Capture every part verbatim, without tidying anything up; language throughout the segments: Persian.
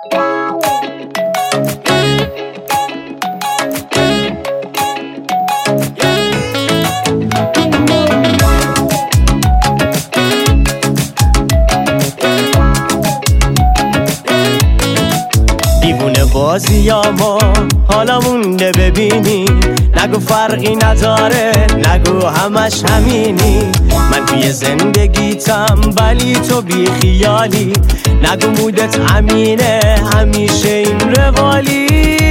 دیوونه بازی ما حالا مونده ببینی، نگو فرقی نداره، نگو همش همینی. من توی زندگیتم ولی تو بی خیالی، نگو مودت همینه همیشه این روالی.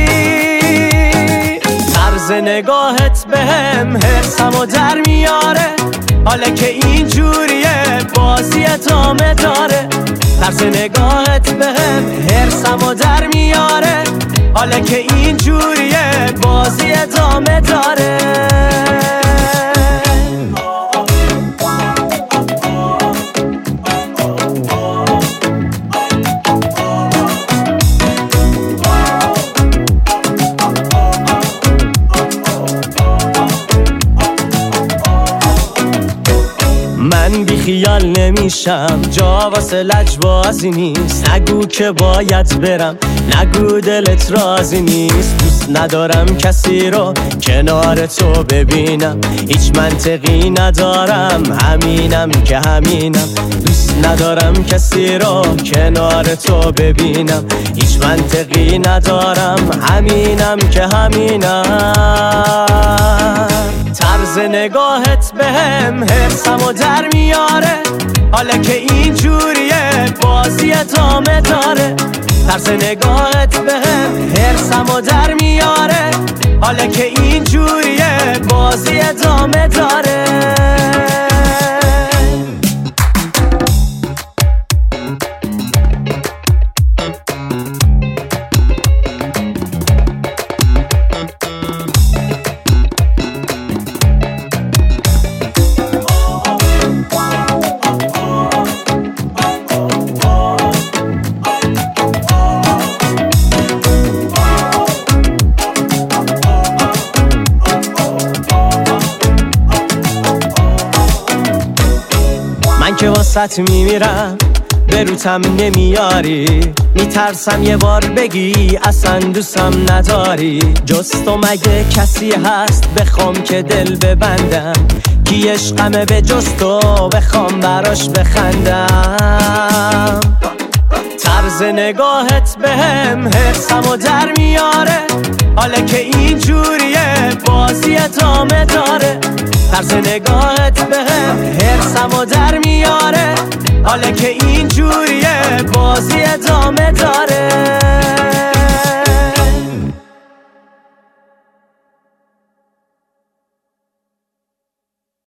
طرز نگاهت بهم حرصمو در میاره، حالا که اینجوریه بازی ادامه داره. طرز نگاهت بهم حرصمو در میاره، حالا که اینجوریه بازی ادامه داره. من بی خیال نمیشم، جا واسه لجبازی نیست. نگو که باید برم، نگو دلت راضی نیست. دوست ندارم کسی رو کنار تو ببینم، هیچ منطقی ندارم، همینم که همینم. دوست ندارم کسی رو کنار تو ببینم، هیچ منطقی ندارم، همینم که همینم. طرز نگاهت بهم حرصمو در میاره، حالا که اینجوریه بازی ادامه داره. طرز نگاهت بهم حرصمو در میاره، حالا که اینجوریه بازی ادامه داره. من که واسط میمیرم به روتم نمیاری، میترسم یه بار بگی اصلا دوستم نداری. جز تو مگه کسی هست بخوام که دل ببندم، کی عشقمه به جز تو بخوام براش بخندم. طرز نگاهت بهم حرصمو در میاره، حالا که اینجوریه بازی ادامه داره. طرز نگاهت بهم حرصمو در میاره، حالا که اینجوریه بازی ادامه داره.